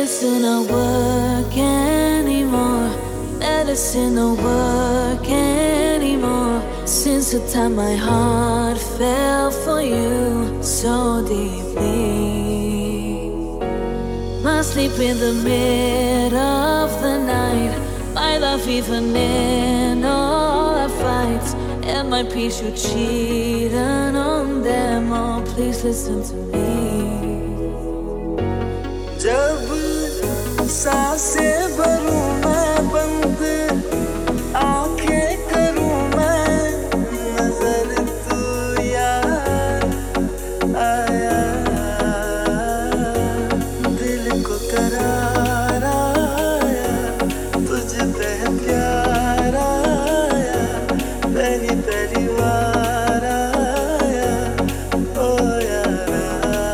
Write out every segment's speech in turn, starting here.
Medicine don't work anymore. Medicine don't work anymore. Since the time my heart fell for you so deeply. Must sleep in the middle of the night. My love even in all our fights. And my peace you cheated on them. Oh, please listen to me. जब सांसें भरूं मैं बंद, आंखें करूं मैं नजर, तू यार आया, दिल को करार आया, तुझ पे प्यार आया, पहली पहली बार आया, ओ यारा,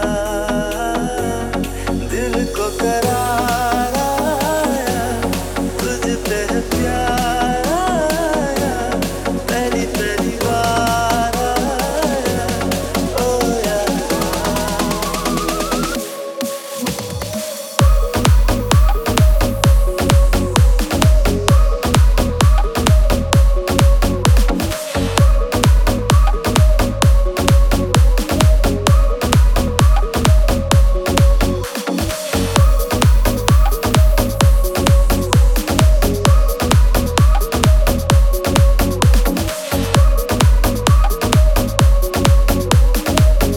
दिल को करार आया, तुझ पे प्यार आया, पहली पहली बार आया, ओ यारा।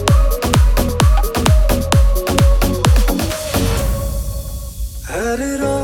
हर रोज